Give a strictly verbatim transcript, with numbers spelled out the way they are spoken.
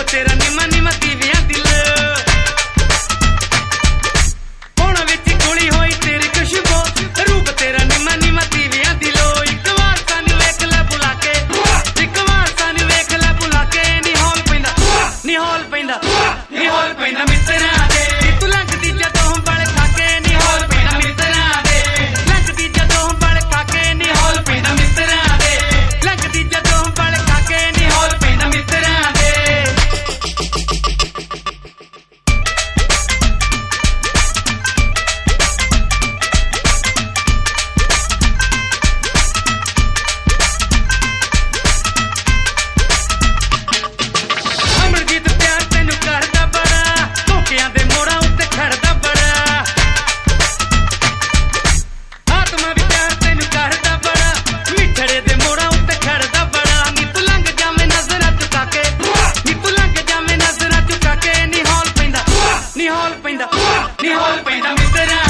तेरा निमा निमा दीवियां दिल होना विच कुली होई तेरी खुशबू रूप तेरा निमा निमा दीवियां दिलो एक बार सानू वेख ले बुला के एक बार सानू वेख ले बुला के नी हौल पैंदा नी हौल पैंदा नी हौल पैंदा मित्तरा दे तू लंघदी जदों बल खा के नी हौल पैंदा मित्तरा दे लंघदी जदों बल खा के नी हौल पैंदा मित्तरा दे लंघदी जदों बल खा के नी हौल पैंदा मित्तरा दे नी हौल पैंदा नी हौल पैंदा मित्तरा